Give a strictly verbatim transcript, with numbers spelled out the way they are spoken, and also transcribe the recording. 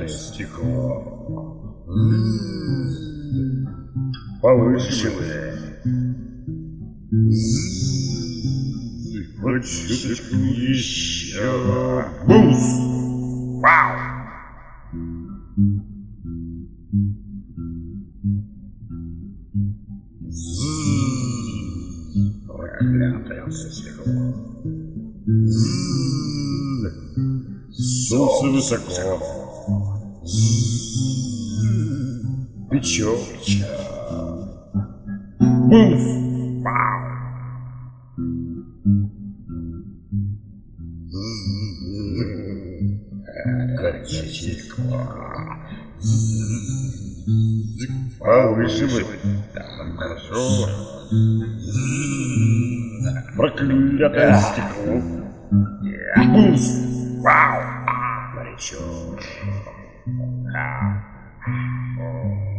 стекло. Повыше бы. Вот чуточку еще. Бус! Вау! Проклятое стекло. Солнце высоко. Печёрча. Бум! Вау! Горячее стекло. Повыше бы. Так, хорошо. Проклятое стекло. Бумс! Вау! Горячо.